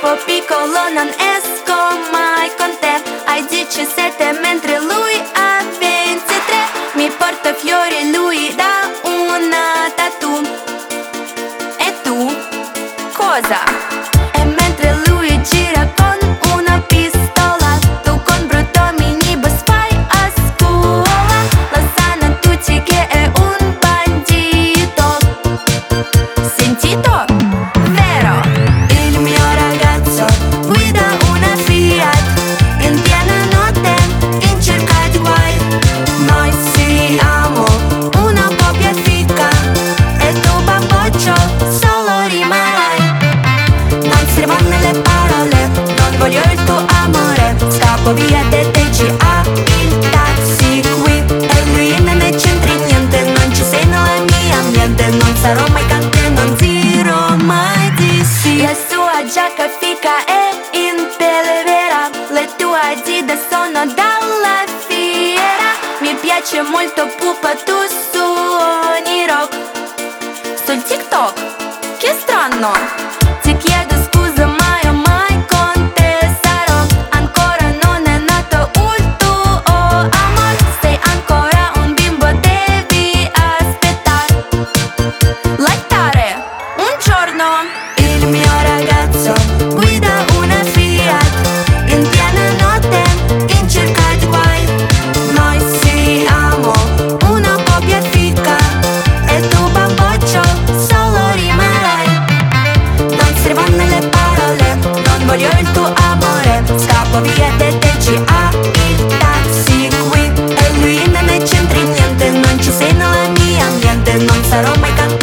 troppo piccolo, non esco mai con te. Hai 17 mentre lui ha 23. Mi porta fiori, lui dà una tattoo. E tu? Cosa? E mentre lui gira con una pistola, tu con brutto minibus fai a scuola. Lo sanno tutti che è un bandito. Sentito? Vero? Il mio ragazzo guida una Fiat in piena notte in cerca di guai. Noi siamo una coppia fica e tu bamboccio solo rimarrai. Non servono le parole, non voglio il tuo amore. Scappo via da TGA, il taxi qui e lui non ne c'entri niente. Non ci sei nella mia ambiente. Non sarò mai cante, non dirò mai di sì. La sua giacca fica è in pelle vera, le tue Adidas sono dalla fiera. Mi piace molto pupa, tu suoni rock sul TikTok, che strano. Ti chiedo scusa, ma io mai con te sarò. Ancora non è nato il tuo amor. Sei ancora un bimbo, devi aspettare. Lattare, un giorno. Il mio ragazzo guida una Fiat in piena notte in cerca di guai. Noi siamo una coppia fica e tu bamboccio solo rimarrai. Non servono le parole, non voglio il tuo amore. Scappo via da TGA, il taxi qui e lui non ne c'entri niente. Non ci sei nella mia ambiente, non sarò mai cantante.